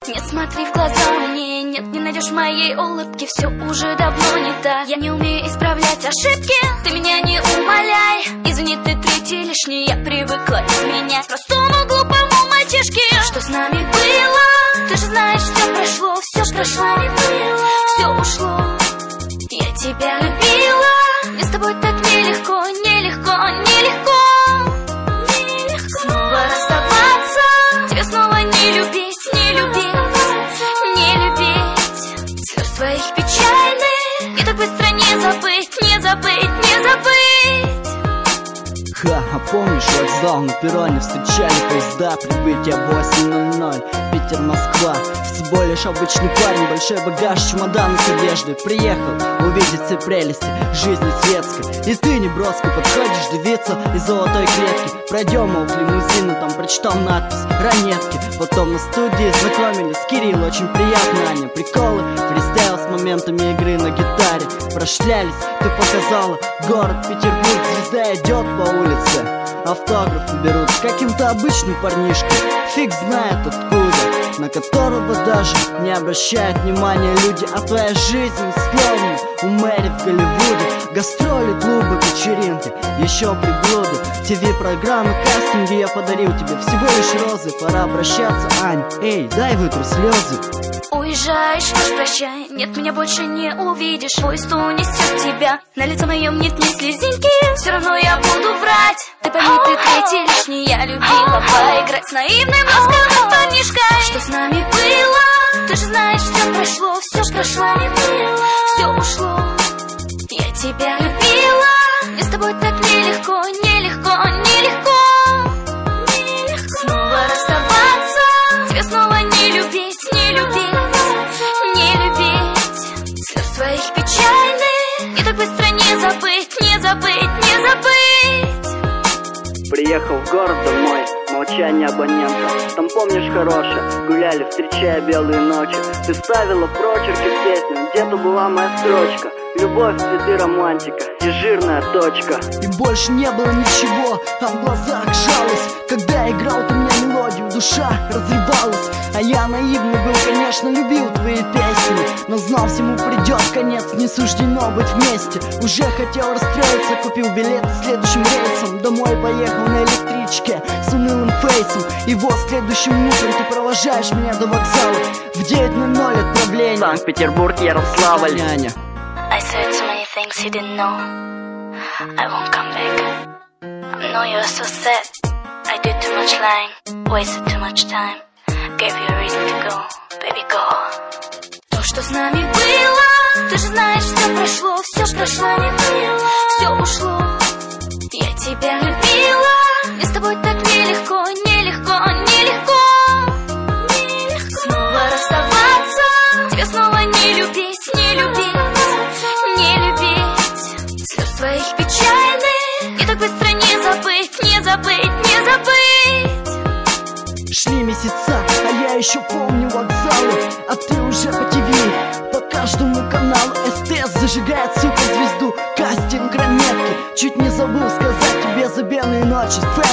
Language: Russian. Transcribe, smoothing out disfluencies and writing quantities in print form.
Не смотри в глаза мне, нет, не найдешь моей улыбки. Все уже давно не так, я не умею исправлять ошибки. Ты меня не умоляй, извини, ты третий лишний. Я привыкла изменять простому глупому мальчишке. Что с нами было? Ты же знаешь, все прошло, все прошло, все ушло. Я тебя любила, мне с тобой так нелегко, нелегко, нелегко. Снова расставаться, тебе снова не любить, не любить, не любить. Слез твоих печальных, и так быстро не забыть, не забыть, не забыть. Ха, а помнишь, вокзал на перроне встречали поезда, прибытие 8:00, Питер, Москва. Всего лишь обычный парень, большой багаж, чемодан с одеждой. Приехал увидеть все прелести жизни светской. И ты неброско подходишь девица из золотой клетки. Пройдем, мол, к лимузину, там прочитал надпись «Ранетки». Потом на студии знакомились, Кирилл, очень приятно, Аня. Приколы, фристайл с моментами игры на гитаре. Прошлялись, ты показала город Петербург. Звезда идет по улице, автографы берут с каким-то обычным парнишкой, фиг знает откуда, на которого даже не обращают внимания люди. А твоя жизнь словно у Мэри в Голливуде. Гастроли, клубы, вечеринки, еще приблуды, ТВ-программы, кастинги. Я подарил тебе всего лишь розы. Пора прощаться, Ань, эй, дай вытру слезы. Уезжаешь, уж прощай, нет, меня больше не увидишь. Поезд унесет тебя, на лице моем нет ни слезинки. Все равно я буду врать, ты пойми, ты третий лишний. Я любила поиграть с наивным ласковым парнишкой. Что с нами было? Ты же знаешь, все прошло, все прошло, все ушло. Я тебя любила, мне с тобой так нелегко, нелегко, нелегко. Снова расставаться, тебе снова не любить, не любить, не любить. Слез твоих печальных, и так быстро не забыть, не забыть, не забыть. Приехал в город домой, молчание абонента. Там, помнишь, хорошее, гуляли, встречая белые ночи. Ты ставила прочерки в песню, где-то была моя строчка. Любовь, цветы, романтика и жирная точка. И больше не было ничего, а в глазах жалость. Когда играл ты мне мелодию, душа разрывалась. А я наивный был, конечно, любил твои песни, но знал, всему придет конец, не суждено быть вместе. Уже хотел расстроиться, купил билеты следующим рейсом. Домой поехал на электричке с унылым фейсом. И вот следующим утром ты провожаешь меня до вокзала. В 9:00 отправление Санкт-Петербург, Ярославль. Няня. I said so many things you didn't know. I won't come back. I know you're so sad. I did too much lying, wasted too much time. Gave you a reason to go, baby, go. То, что с нами было, ты же знаешь, все прошло, все прошло, все ушло. Я тебя любила, мне с тобой так нелегко, нелегко, нелегко. Снова расставаться, тебя снова не любить, не любить. Твоих печальных, и так быстро не забыть, не забыть, не забыть. Шли месяца, а я еще помню вокзалы. А ты уже по ТВ, по каждому каналу. СТС зажигает суперзвезду, кастинг, ранетки. Чуть не забыл сказать тебе за белые ночи.